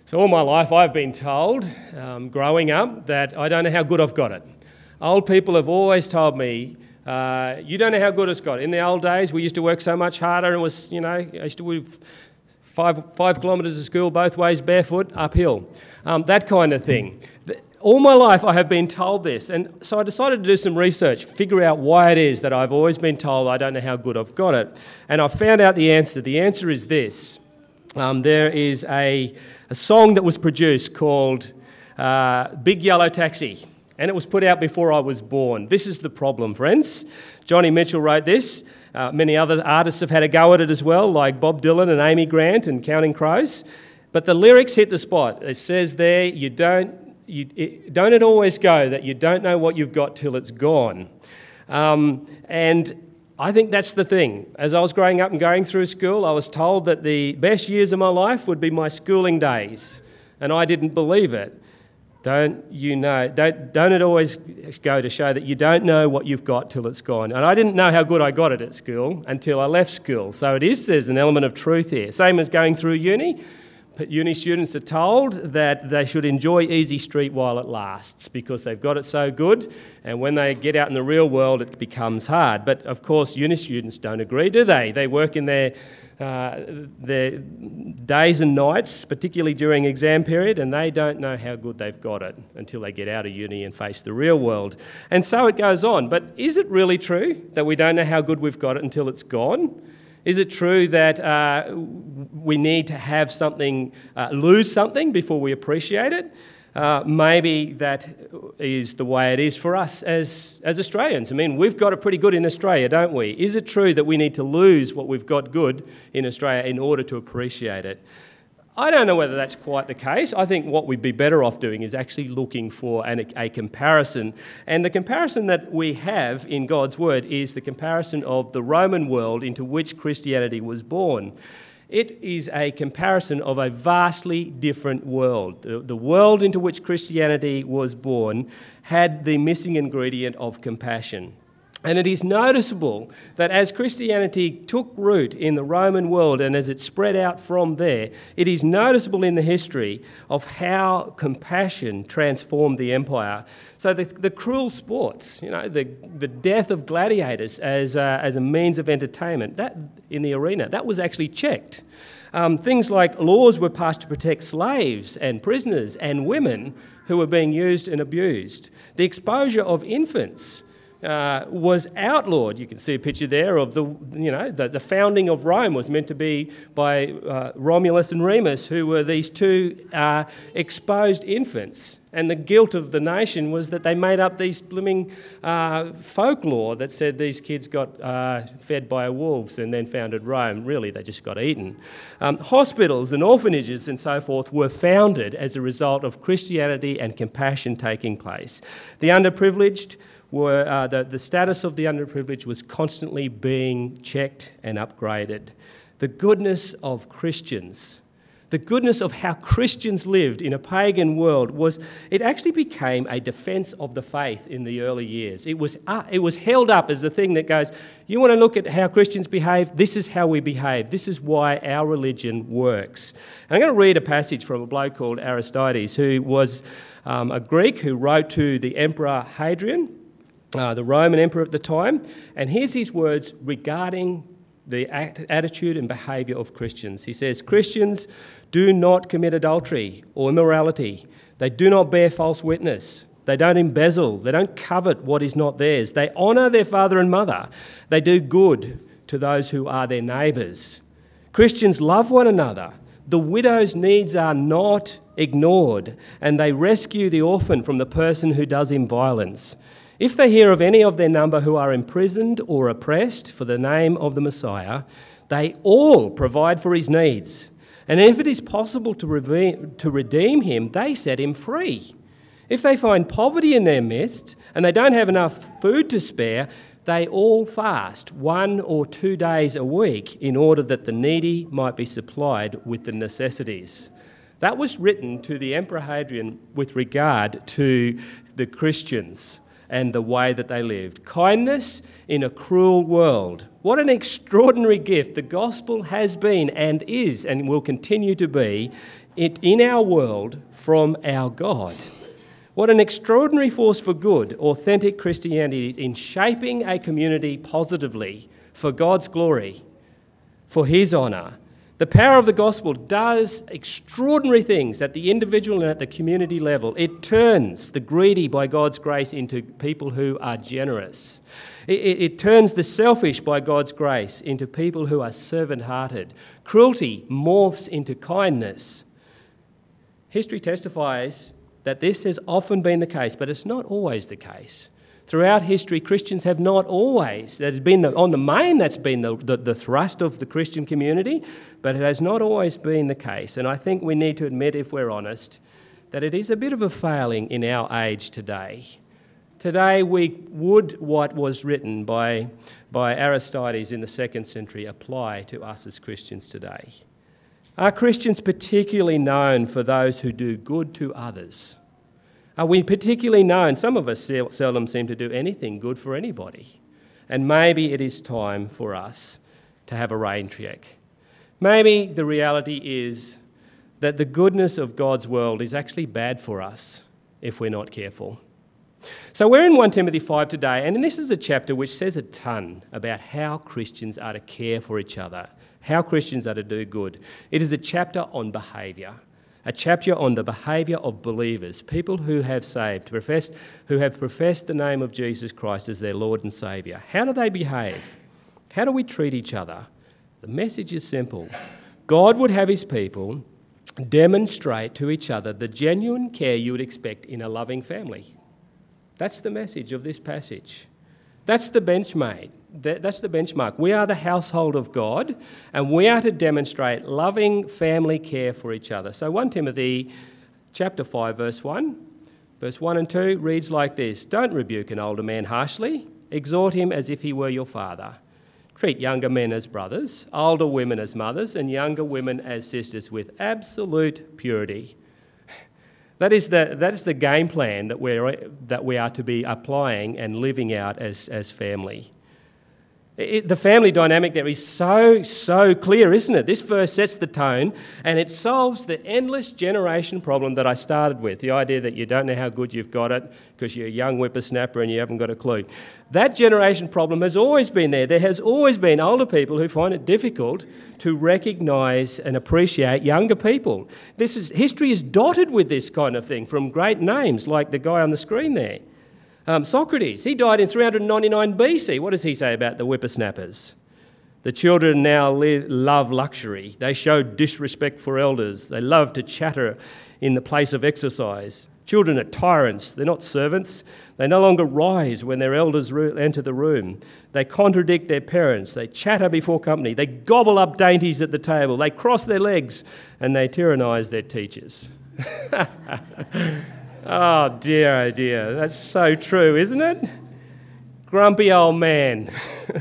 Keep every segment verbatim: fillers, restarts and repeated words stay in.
So all my life I've been told, um, growing up, that I don't know how good I've got it. Old people have always told me, uh, you don't know how good it's got. In the old days, we used to work so much harder, and it was, you know, I used to move five, five kilometres to school both ways, barefoot, uphill, um, that kind of thing. All my life I have been told this, and so I decided to do some research, figure out why it is that I've always been told I don't know how good I've got it. And I found out the answer. The answer is this. Um, there is a, a song that was produced called uh, Big Yellow Taxi, and it was put out before I was born. This is the problem, friends. Joni Mitchell wrote this. Uh, many other artists have had a go at it as well, like Bob Dylan and Amy Grant and Counting Crows. But the lyrics hit the spot. It says there, you don't, you, it, don't it always go that you don't know what you've got till it's gone. Um, and I think that's the thing. As I was growing up and going through school, I was told that the best years of my life would be my schooling days, and I didn't believe it. Don't you know? Don't don't it always go to show that you don't know what you've got till it's gone? And I didn't know how good I got it at school until I left school. So it is. There's an element of truth here. Same as going through uni. But uni students are told that they should enjoy Easy Street while it lasts because they've got it so good, and when they get out in the real world it becomes hard. But of course uni students don't agree, do they? They work in their, uh, their days and nights, particularly during exam period, and they don't know how good they've got it until they get out of uni and face the real world. And so it goes on. But is it really true that we don't know how good we've got it until it's gone? Is it true that uh, we need to have something, uh, lose something before we appreciate it? Uh, maybe that is the way it is for us as, as Australians. I mean, we've got it pretty good in Australia, don't we? Is it true that we need to lose what we've got good in Australia in order to appreciate it? I don't know whether that's quite the case. I think what we'd be better off doing is actually looking for an, a comparison. And the comparison that we have in God's Word is the comparison of the Roman world into which Christianity was born. It is a comparison of a vastly different world. The, the world into which Christianity was born had the missing ingredient of compassion. And it is noticeable that as Christianity took root in the Roman world and as it spread out from there, it is noticeable in the history of how compassion transformed the empire. So the, the cruel sports, you know, the, the death of gladiators as, uh, as a means of entertainment, that in the arena, that was actually checked. Um, things like laws were passed to protect slaves and prisoners and women who were being used and abused. The exposure of infants Uh, was outlawed. You can see a picture there of the, you know, the, the founding of Rome was meant to be by uh, Romulus and Remus, who were these two uh, exposed infants. And the guilt of the nation was that they made up these blooming uh, folklore that said these kids got uh, fed by wolves and then founded Rome. Really, they just got eaten. Um, hospitals and orphanages and so forth were founded as a result of Christianity and compassion taking place. The underprivileged were uh, the, the status of the underprivileged was constantly being checked and upgraded. The goodness of Christians, the goodness of how Christians lived in a pagan world was, it actually became a defence of the faith in the early years. It was, uh, it was held up as the thing that goes, you want to look at how Christians behave? This is how we behave. This is why our religion works. And I'm going to read a passage from a bloke called Aristides, who was um, a Greek who wrote to the Emperor Hadrian, Uh, the Roman emperor at the time, and here's his words regarding the act, attitude and behaviour of Christians. He says, Christians do not commit adultery or immorality. They do not bear false witness. They don't embezzle. They don't covet what is not theirs. They honour their father and mother. They do good to those who are their neighbours. Christians love one another. The widow's needs are not ignored, and they rescue the orphan from the person who does him violence. If they hear of any of their number who are imprisoned or oppressed for the name of the Messiah, they all provide for his needs. And if it is possible to redeem, to redeem him, they set him free. If they find poverty in their midst and they don't have enough food to spare, they all fast one or two days a week in order that the needy might be supplied with the necessities. That was written to the Emperor Hadrian with regard to the Christians and the way that they lived. Kindness in a cruel world. What an extraordinary gift the gospel has been and is and will continue to be it in our world from our God. What an extraordinary force for good authentic Christianity is in shaping a community positively for God's glory, for His honour. The power of the gospel does extraordinary things at the individual and at the community level. It turns the greedy by God's grace into people who are generous. It, it, it turns the selfish by God's grace into people who are servant-hearted. Cruelty morphs into kindness. History testifies that this has often been the case, but it's not always the case. Throughout history, Christians have not always, that has been the, on the main, that's been the, the, the thrust of the Christian community, but it has not always been the case. And I think we need to admit, if we're honest, that it is a bit of a failing in our age today. Today, we would what was written by, by Aristides in the second century apply to us as Christians today. Are Christians particularly known for those who do good to others? Are we particularly known? Some of us seldom seem to do anything good for anybody. And maybe it is time for us to have a rain check. Maybe the reality is that the goodness of God's world is actually bad for us if we're not careful. So we're in First Timothy five today, and this is a chapter which says a ton about how Christians are to care for each other, how Christians are to do good. It is a chapter on behaviour. A chapter on the behaviour of believers, people who have saved, professed, who have professed the name of Jesus Christ as their Lord and Saviour. How do they behave? How do we treat each other? The message is simple. God would have His people demonstrate to each other the genuine care you would expect in a loving family. That's the message of this passage. That's the benchmark. That's the benchmark. We are the household of God, and we are to demonstrate loving family care for each other. So First Timothy chapter five, verse one, verse one and two reads like this: Don't rebuke an older man harshly, exhort him as if he were your father. Treat younger men as brothers, older women as mothers, and younger women as sisters with absolute purity. That is the, that is the game plan that, we're, that we are to be applying and living out as, as family. It, the family dynamic there is so, so clear, isn't it? This verse sets the tone, and it solves the endless generation problem that I started with, the idea that you don't know how good you've got it because you're a young whippersnapper and you haven't got a clue. That generation problem has always been there. There has always been older people who find it difficult to recognise and appreciate younger people. This is, history is dotted with this kind of thing, from great names like the guy on the screen there. Um, Socrates, he died in three hundred ninety-nine B C. What does he say about the whippersnappers? The children now live, love luxury. They show disrespect for elders. They love to chatter in the place of exercise. Children are tyrants. They're not servants. They no longer rise when their elders enter the room. They contradict their parents. They chatter before company. They gobble up dainties at the table. They cross their legs and they tyrannise their teachers. Oh dear, oh dear. That's so true, isn't it? Grumpy old man.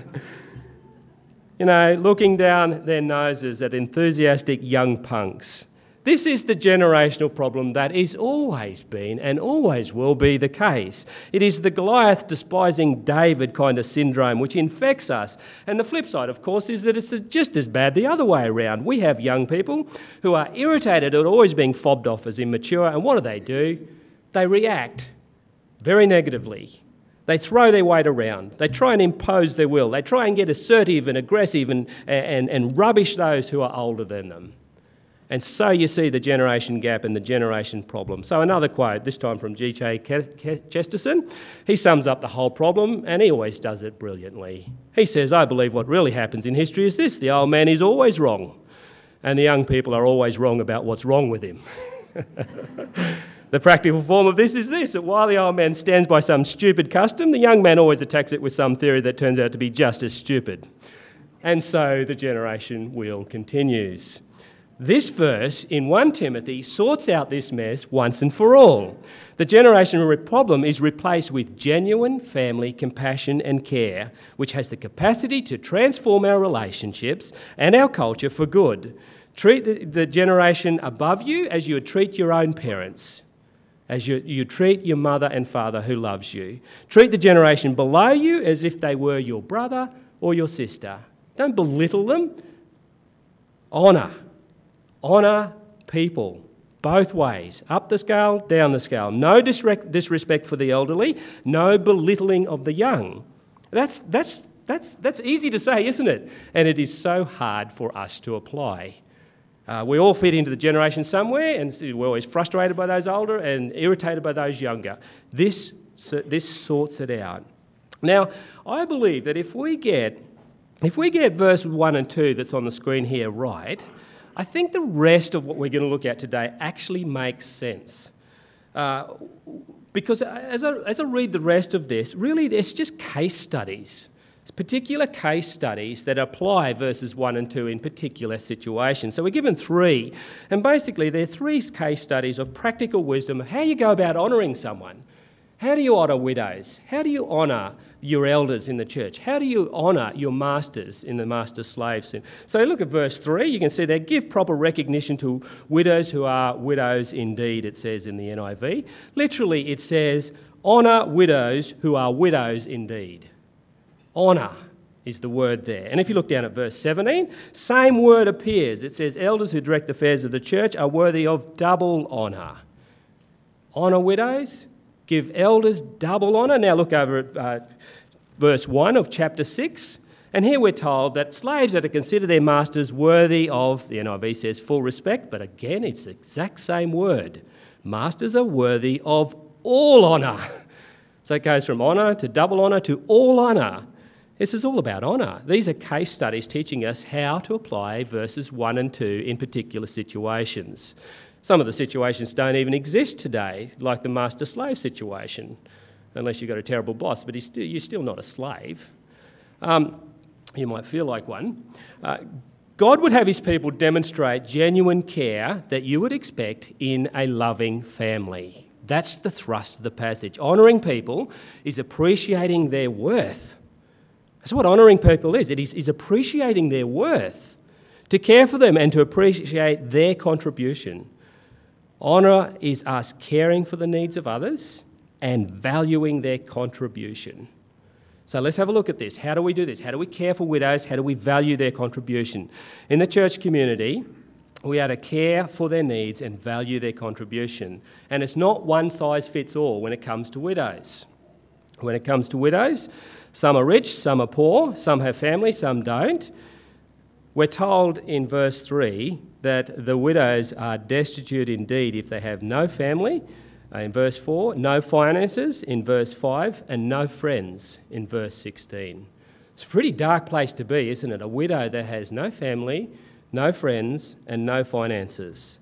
You know, looking down their noses at enthusiastic young punks. This is the generational problem that is always been and always will be the case. It is the Goliath despising David kind of syndrome which infects us. And the flip side, of course, is that it's just as bad the other way around. We have young people who are irritated at always being fobbed off as immature, and what do they do? They react very negatively. They throw their weight around. They try and impose their will. They try and get assertive and aggressive and, and, and rubbish those who are older than them. And so you see the generation gap and the generation problem. So another quote, this time from G K Chesterton. He sums up the whole problem, and he always does it brilliantly. He says, I believe what really happens in history is this: the old man is always wrong, and the young people are always wrong about what's wrong with him. The practical form of this is this: that while the old man stands by some stupid custom, the young man always attacks it with some theory that turns out to be just as stupid. And so the generation wheel continues. This verse in First Timothy sorts out this mess once and for all. The generational problem is replaced with genuine family compassion and care, which has the capacity to transform our relationships and our culture for good. Treat the, the generation above you as you would treat your own parents, as you, you treat your mother and father who loves you. Treat the generation below you as if they were your brother or your sister. Don't belittle them. Honour. Honour people. Both ways, up the scale, down the scale. No disrespect for the elderly, no belittling of the young. That's, that's, that's, that's easy to say, isn't it? And it is so hard for us to apply. Uh, we all fit into the generation somewhere, and we're always frustrated by those older and irritated by those younger. This, this sorts it out. Now, I believe that if we get, if we get verse one and two that's on the screen here right, I think the rest of what we're going to look at today actually makes sense. Uh, because as I, as I read the rest of this, really it's just case studies. It's particular case studies that apply verses one and two in particular situations. So we're given three, and basically they're three case studies of practical wisdom of how you go about honouring someone. How do you honour widows? How do you honour your elders in the church? How do you honour your masters in the master-slave? So look at verse three. You can see there, give proper recognition to widows who are widows indeed, it says in the N I V. Literally, it says, honour widows who are widows indeed. Honour is the word there. And if you look down at verse seventeen, same word appears. It says, elders who direct the affairs of the church are worthy of double honour. Honour widows. Give elders double honour. Now look over at uh, verse one of chapter six. And here we're told that slaves are to consider their masters worthy of, the N I V says, full respect, but again, it's the exact same word. Masters are worthy of all honour. So it goes from honour to double honour to all honour. This is all about honour. These are case studies teaching us how to apply verses one and two in particular situations. Some of the situations don't even exist today, like the master-slave situation, unless you've got a terrible boss, but he's still, you're still not a slave. Um, you might feel like one. Uh, God would have his people demonstrate genuine care that you would expect in a loving family. That's the thrust of the passage. Honouring people is appreciating their worth. That's what honouring people is. It is, is appreciating their worth, to care for them and to appreciate their contribution. Honour is us caring for the needs of others and valuing their contribution. So let's have a look at this. How do we do this? How do we care for widows? How do we value their contribution? In the church community, we are to care for their needs and value their contribution. And it's not one size fits all when it comes to widows. When it comes to widows, some are rich, some are poor, some have family, some don't. We're told in verse three that the widows are destitute indeed if they have no family, uh, in verse four, no finances in verse five, and no friends in verse sixteen. It's a pretty dark place to be, isn't it? A widow that has no family, no friends, and no finances.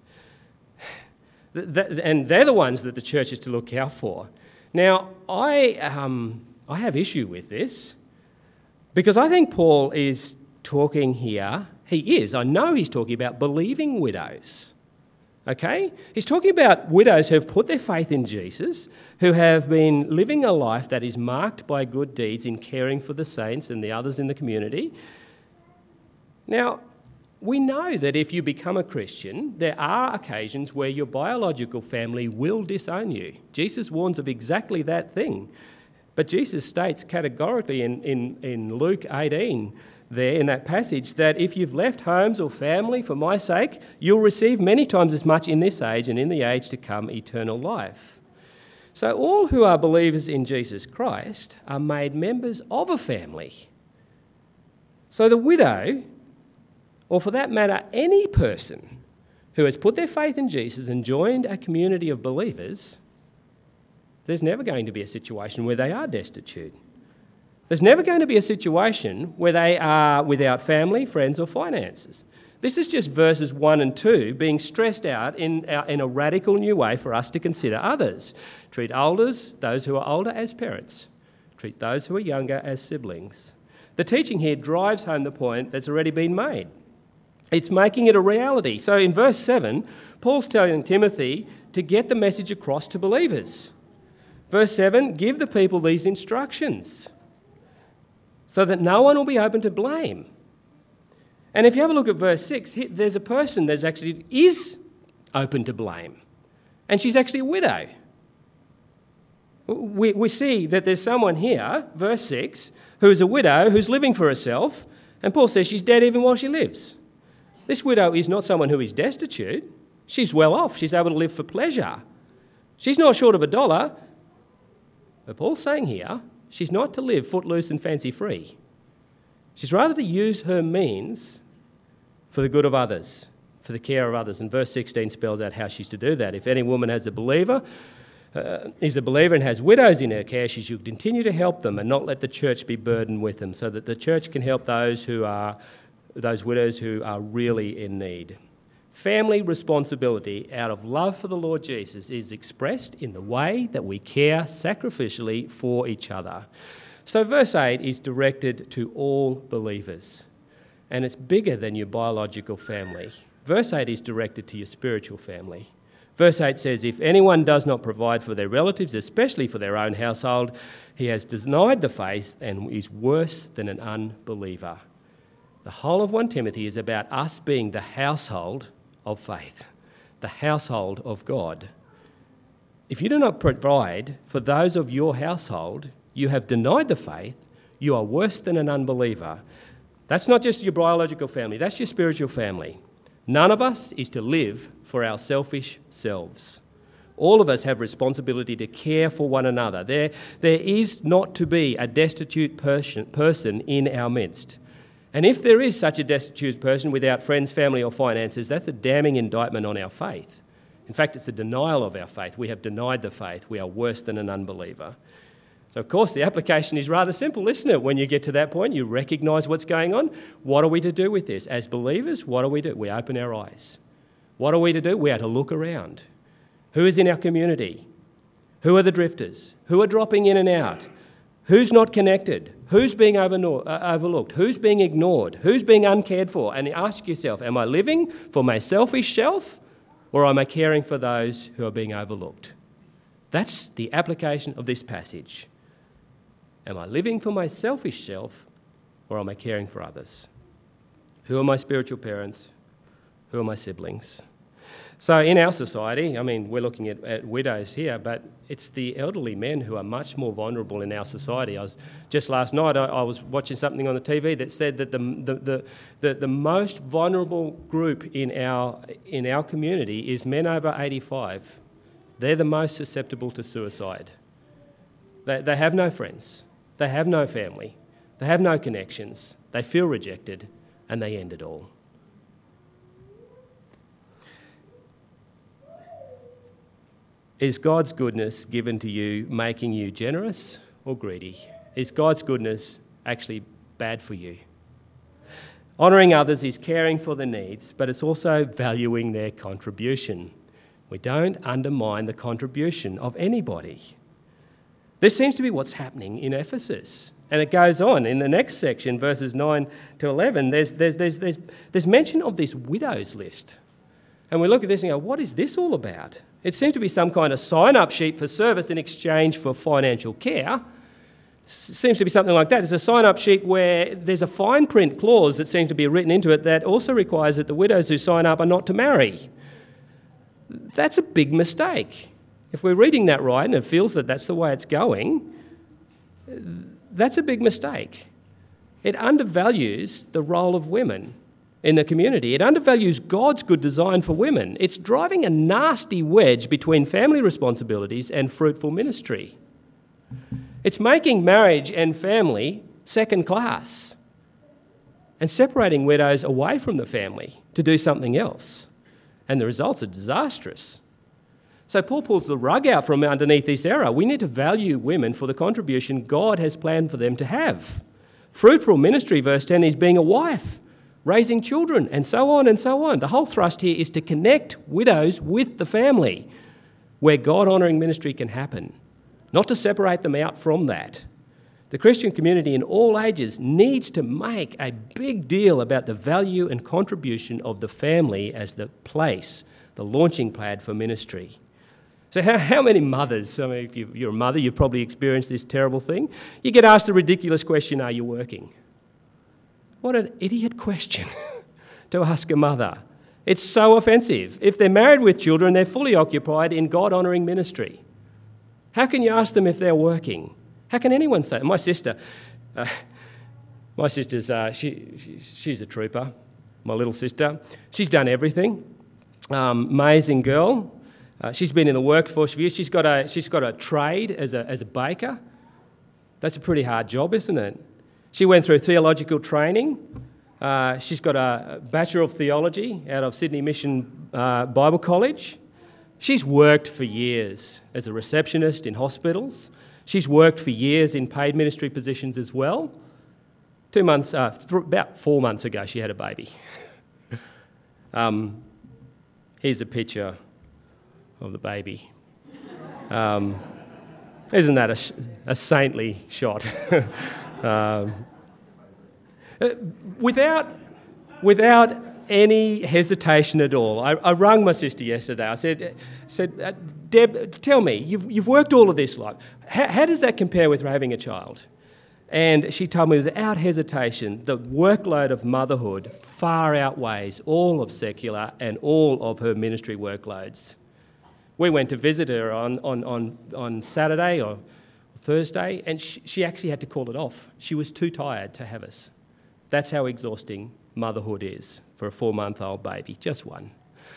And they're the ones that the church is to look out for. Now, I, um, I have issue with this because I think Paul is talking here, he is, I know he's talking about believing widows, okay? He's talking about widows who have put their faith in Jesus, who have been living a life that is marked by good deeds in caring for the saints and the others in the community. Now, we know that if you become a Christian, there are occasions where your biological family will disown you. Jesus warns of exactly that thing. But Jesus states categorically in, in, in Luke eighteen, there in that passage, that if you've left homes or family for my sake, you'll receive many times as much in this age and in the age to come eternal life. So all who are believers in Jesus Christ are made members of a family. So the widow, or for that matter, any person who has put their faith in Jesus and joined a community of believers, there's never going to be a situation where they are destitute. There's never going to be a situation where they are without family, friends, or finances. This is just verses one and two being stressed out in, in a radical new way for us to consider others. Treat elders, those who are older, as parents. Treat those who are younger as siblings. The teaching here drives home the point that's already been made. It's making it a reality. So in verse seven, Paul's telling Timothy to get the message across to believers. Verse seven, give the people these instructions so that no one will be open to blame. And if you have a look at verse six, there's a person that actually is open to blame, and she's actually a widow. We, we see that there's someone here, verse six, who's a widow who's living for herself, and Paul says she's dead even while she lives. This widow is not someone who is destitute. She's well off. She's able to live for pleasure. She's not short of a dollar. But Paul's saying here, she's not to live footloose and fancy-free. She's rather to use her means for the good of others, for the care of others. And verse sixteen spells out how she's to do that. If any woman has a believer, uh, is a believer and has widows in her care, she should continue to help them and not let the church be burdened with them, so that the church can help those who are, those widows who are really in need. Family responsibility out of love for the Lord Jesus is expressed in the way that we care sacrificially for each other. So verse eight is directed to all believers, and it's bigger than your biological family. Verse eight is directed to your spiritual family. Verse eight says, if anyone does not provide for their relatives, especially for their own household, he has denied the faith and is worse than an unbeliever. The whole of First Timothy is about us being the household of faith, the household of God. If you do not provide for those of your household, you have denied the faith, you are worse than an unbeliever. That's not just your biological family, that's your spiritual family. None of us is to live for our selfish selves. All of us have responsibility to care for one another. There, there is not to be a destitute person, person in our midst. And if there is such a destitute person without friends, family or finances, that's a damning indictment on our faith. In fact, it's a denial of our faith. We have denied the faith. We are worse than an unbeliever. So, of course, the application is rather simple, isn't it? When you get to that point, you recognise what's going on. What are we to do with this? As believers, what do we do? We open our eyes. What are we to do? We are to look around. Who is in our community? Who are the drifters? Who are dropping in and out? Who's not connected? Who's being overlooked? Who's being ignored? Who's being uncared for? And ask yourself, am I living for my selfish self, or am I caring for those who are being overlooked? That's the application of this passage. Am I living for my selfish self, or am I caring for others? Who are my spiritual parents? Who are my siblings? So in our society, I mean, we're looking at, at widows here, but it's the elderly men who are much more vulnerable in our society. I was just last night, I, I was watching something on the T V that said that the the, the the the most vulnerable group in our in our community is men over eighty-five. They're the most susceptible to suicide. They they have no friends, they have no family, they have no connections, they feel rejected, and they end it all. Is God's goodness given to you making you generous or greedy? Is God's goodness actually bad for you? Honouring others is caring for their needs, but it's also valuing their contribution. We don't undermine the contribution of anybody. This seems to be what's happening in Ephesus. And it goes on in the next section, verses nine to eleven, there's, there's, there's, there's, there's mention of this widows list. And we look at this and go, what is this all about? It seems to be some kind of sign-up sheet for service in exchange for financial care. Seems to be something like that. It's a sign-up sheet where there's a fine print clause that seems to be written into it that also requires that the widows who sign up are not to marry. That's a big mistake. If we're reading that right and it feels that that's the way it's going, that's a big mistake. It undervalues the role of women in the community. It undervalues God's good design for women. It's driving a nasty wedge between family responsibilities and fruitful ministry. It's making marriage and family second class and separating widows away from the family to do something else. And the results are disastrous. So Paul pulls the rug out from underneath this error. We need to value women for the contribution God has planned for them to have. Fruitful ministry, verse ten, is being a wife, raising children, and so on and so on. The whole thrust here is to connect widows with the family where God-honouring ministry can happen, not to separate them out from that. The Christian community in all ages needs to make a big deal about the value and contribution of the family as the place, the launching pad for ministry. So how, how many mothers, I mean, if you, you're a mother, you've probably experienced this terrible thing. You get asked the ridiculous question, are you working? What an idiot question to ask a mother. It's so offensive. If they're married with children, they're fully occupied in God-honouring ministry. How can you ask them if they're working? How can anyone say? My sister, uh, my sister's, uh, she, she, she's a trooper, my little sister. She's done everything. Um, amazing girl. Uh, she's been in the workforce for years. She's got a she's got a trade as a as a baker. That's a pretty hard job, isn't it? She went through theological training. Uh, she's got a Bachelor of Theology out of Sydney Mission uh, Bible College. She's worked for years as a receptionist in hospitals. She's worked for years in paid ministry positions as well. Two months, uh, th- about four months ago, she had a baby. um, here's a picture of the baby. Um, isn't that a, a saintly shot? um, without, without any hesitation at all, I, I rang my sister yesterday. I said, said uh, Deb, tell me, you've, you've worked all of this life. How, how does that compare with having a child? And she told me without hesitation, the workload of motherhood far outweighs all of secular and all of her ministry workloads. We went to visit her on, on, on, on Saturday or Thursday, and she, she actually had to call it off. She was too tired to have us. That's how exhausting motherhood is for a four-month-old baby, just one.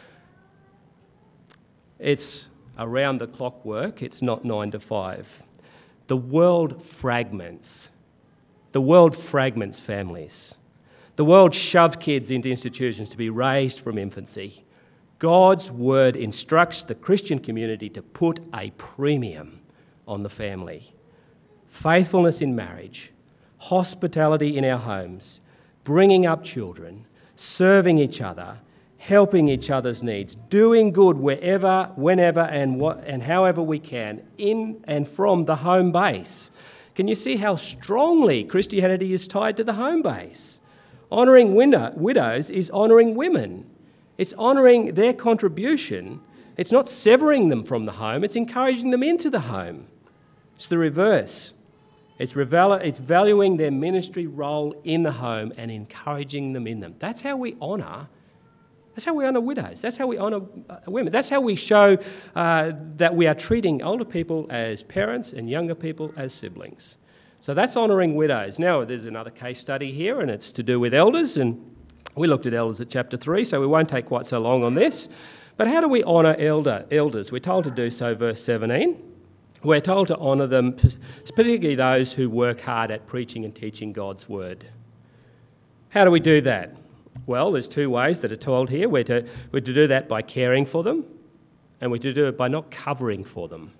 It's around-the-clock work. It's not nine to five. The world fragments. The world fragments families. The world shoves kids into institutions to be raised from infancy. God's word instructs the Christian community to put a premium on the family. Faithfulness in marriage, hospitality in our homes, bringing up children, serving each other, helping each other's needs, doing good wherever, whenever and what and however we can in and from the home base. Can you see how strongly Christianity is tied to the home base? Honouring widows is honouring women. It's honouring their contribution. It's not severing them from the home, it's encouraging them into the home. It's the reverse. It's, revel- it's valuing their ministry role in the home and encouraging them in them. That's how we honour That's how we honour widows. That's how we honour women. That's how we show uh, that we are treating older people as parents and younger people as siblings. So that's honouring widows. Now, there's another case study here, and it's to do with elders, and we looked at elders at chapter three, so we won't take quite so long on this. But how do we honour elder elders? We're told to do so, verse seventeen. We're told to honour them, particularly those who work hard at preaching and teaching God's word. How do we do that? Well, there's two ways that are told here. We're to, we're to do that by caring for them, and we're to do it by not covering for them.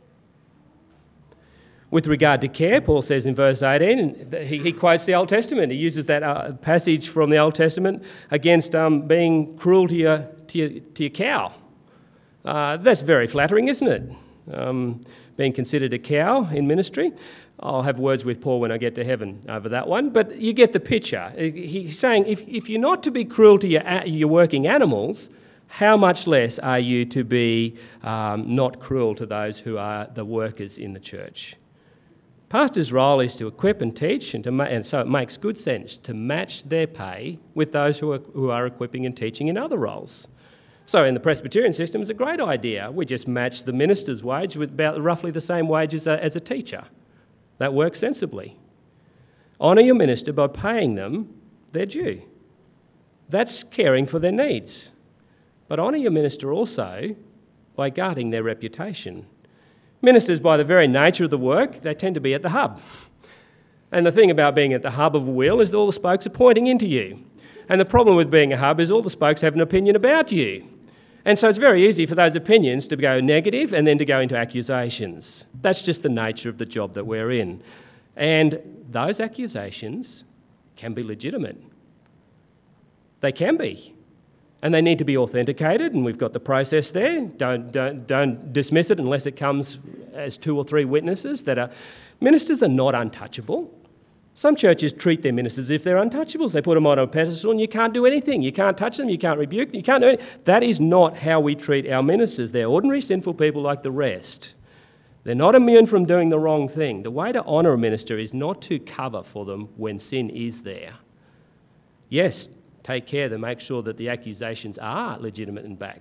With regard to care, Paul says in verse eighteen, he, he quotes the Old Testament. He uses that uh, passage from the Old Testament against um, being cruel to your, to your, to your cow. Uh, that's very flattering, isn't it? Um, being considered a cow in ministry. I'll have words with Paul when I get to heaven over that one, but you get the picture. He's saying if, if you're not to be cruel to your, your working animals, how much less are you to be um, not cruel to those who are the workers in the church? Pastor's role is to equip and teach, and, to ma- and so it makes good sense to match their pay with those who are, who are equipping and teaching in other roles. So in the Presbyterian system, it's a great idea. We just match the minister's wage with about roughly the same wage as a, as a teacher. That works sensibly. Honour your minister by paying them their due. That's caring for their needs. But honour your minister also by guarding their reputation. Ministers, by the very nature of the work, they tend to be at the hub. And the thing about being at the hub of a wheel is that all the spokes are pointing into you. And the problem with being a hub is all the spokes have an opinion about you. And so it's very easy for those opinions to go negative and then to go into accusations. That's just the nature of the job that we're in. And those accusations can be legitimate. They can be. And they need to be authenticated, and we've got the process there. Don't, don't, don't dismiss it unless it comes as two or three witnesses that are... Ministers are not untouchable. Some churches treat their ministers as if they're untouchables. They put them on a pedestal and you can't do anything. You can't touch them, you can't rebuke them, you can't do anything. That is not how we treat our ministers. They're ordinary sinful people like the rest. They're not immune from doing the wrong thing. The way to honour a minister is not to cover for them when sin is there. Yes, take care to make sure that the accusations are legitimate and backed.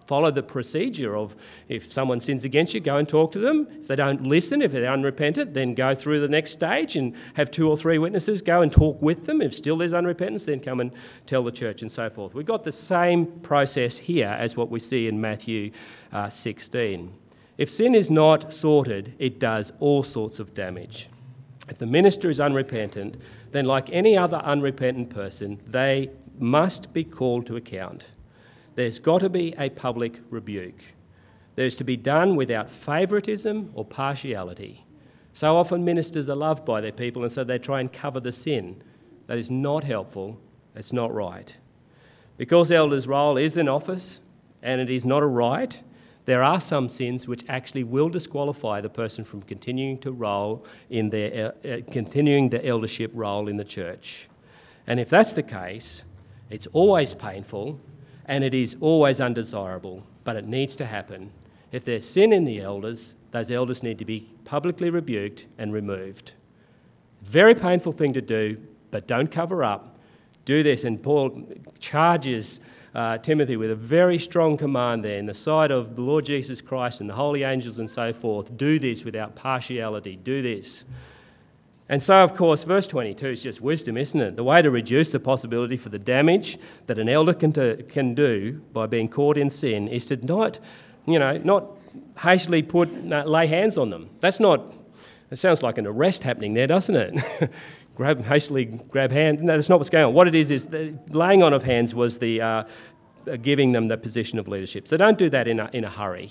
follow the procedure of if someone sins against you, go and talk to them. If they don't listen, if they're unrepentant, then go through the next stage and have two or three witnesses, go and talk with them. If still there's unrepentance, then come and tell the church and so forth. We've got the same process here as what we see in Matthew uh, sixteen. If sin is not sorted, it does all sorts of damage. If the minister is unrepentant, then like any other unrepentant person, they must be called to account. There's got to be a public rebuke. There's to be done without favouritism or partiality. So often ministers are loved by their people and so they try and cover the sin. That is not helpful. It's not right. Because elders' role is an office and it is not a right, there are some sins which actually will disqualify the person from continuing to role in their uh, continuing the eldership role in the church. And if that's the case, it's always painful and it is always undesirable, but it needs to happen. If there's sin in the elders, those elders need to be publicly rebuked and removed. Very painful thing to do, but don't cover up. Do this, and Paul charges Uh, Timothy with a very strong command there in the sight of the Lord Jesus Christ and the holy angels and so forth. Do this without partiality. Do this. And so, of course, verse twenty-two is just wisdom, isn't it? The way to reduce the possibility for the damage that an elder can do, can do by being caught in sin is to not, you know, not hastily put, no, lay hands on them. That's not, it sounds like an arrest happening there, doesn't it? Grab, hastily grab hands. No, that's not what's going on. What it is is the laying on of hands was the uh, giving them the position of leadership. So don't do that in a, in a hurry.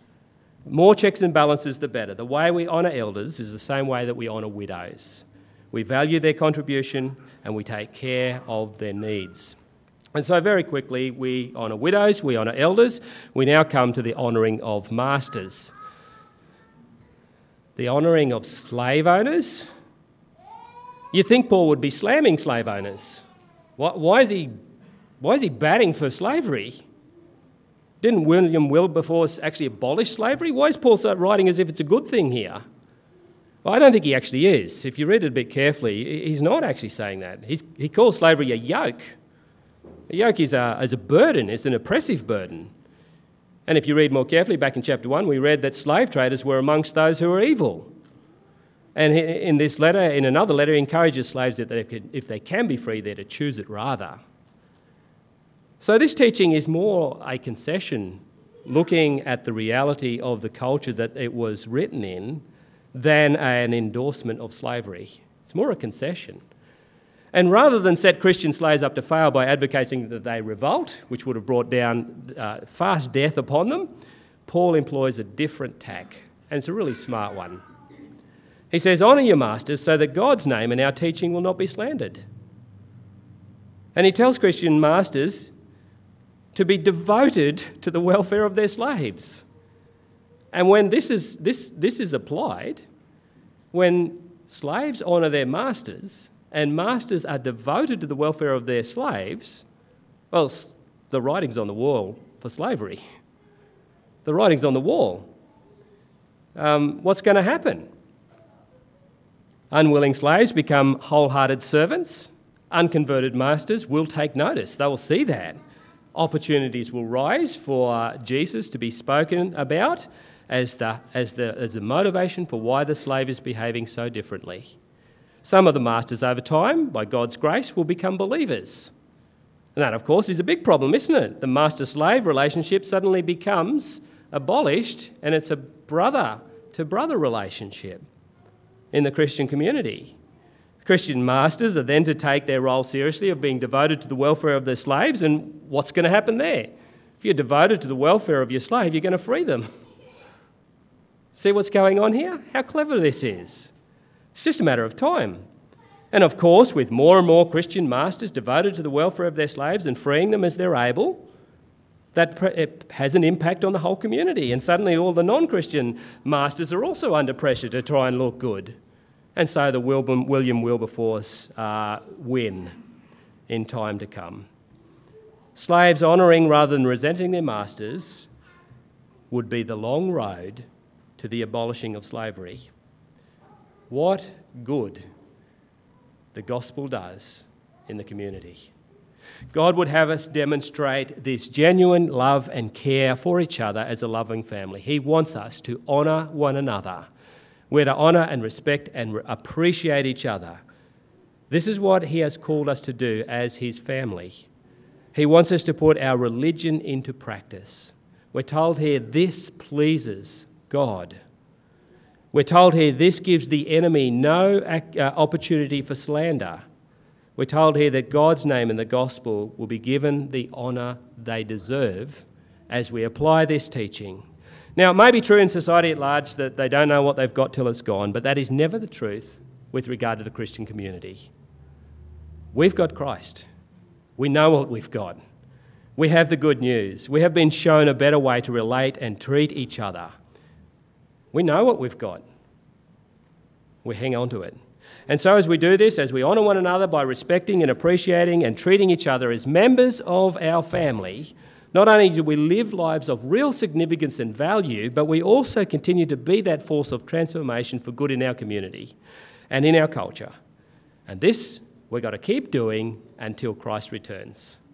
More checks and balances, the better. The way we honour elders is the same way that we honour widows. We value their contribution and we take care of their needs. And so very quickly, we honour widows, we honour elders. We now come to the honouring of masters. The honouring of slave owners. You'd think Paul would be slamming slave owners. Why, why is he, why is he batting for slavery? Didn't William Wilberforce actually abolish slavery? Why is Paul writing as if it's a good thing here? Well, I don't think he actually is. If you read it a bit carefully, he's not actually saying that. He's, he calls slavery a yoke. A yoke is a, is a burden. It's an oppressive burden. And if you read more carefully, back in chapter one, we read that slave traders were amongst those who were evil. And in this letter, in another letter, he encourages slaves that if they can be free, they're to choose it rather. So this teaching is more a concession, looking at the reality of the culture that it was written in, than an endorsement of slavery. It's more a concession. And rather than set Christian slaves up to fail by advocating that they revolt, which would have brought down uh, fast death upon them, Paul employs a different tack, and it's a really smart one. He says, honour your masters so that God's name and our teaching will not be slandered. And he tells Christian masters to be devoted to the welfare of their slaves. And when this is, this, this is applied, when slaves honour their masters and masters are devoted to the welfare of their slaves, well, the writing's on the wall for slavery. The writing's on the wall. Um, what's going to happen? Unwilling slaves become wholehearted servants. Unconverted masters will take notice. They will see that. Opportunities will rise for Jesus to be spoken about as the, as the, as the motivation for why the slave is behaving so differently. Some of the masters over time, by God's grace, will become believers. And that, of course, is a big problem, isn't it? The master-slave relationship suddenly becomes abolished and it's a brother-to-brother relationship in the Christian community. Christian masters are then to take their role seriously of being devoted to the welfare of their slaves, and what's going to happen there? If you're devoted to the welfare of your slave, you're going to free them. See what's going on here? How clever this is. It's just a matter of time. And of course, with more and more Christian masters devoted to the welfare of their slaves and freeing them as they're able, that it has an impact on the whole community. And suddenly all the non-Christian masters are also under pressure to try and look good. And so the William Wilberforce uh, win in time to come. Slaves honouring rather than resenting their masters would be the long road to the abolishing of slavery. What good the gospel does in the community. God would have us demonstrate this genuine love and care for each other as a loving family. He wants us to honour one another. We're to honour and respect and appreciate each other. This is what he has called us to do as his family. He wants us to put our religion into practice. We're told here this pleases God. We're told here this gives the enemy no uh, opportunity for slander. We're told here that God's name and the gospel will be given the honour they deserve as we apply this teaching. Now, it may be true in society at large that they don't know what they've got till it's gone, but that is never the truth with regard to the Christian community. We've got Christ. We know what we've got. We have the good news. We have been shown a better way to relate and treat each other. We know what we've got. We hang on to it. And so as we do this, as we honour one another by respecting and appreciating and treating each other as members of our family, not only do we live lives of real significance and value, but we also continue to be that force of transformation for good in our community and in our culture. And this we've got to keep doing until Christ returns.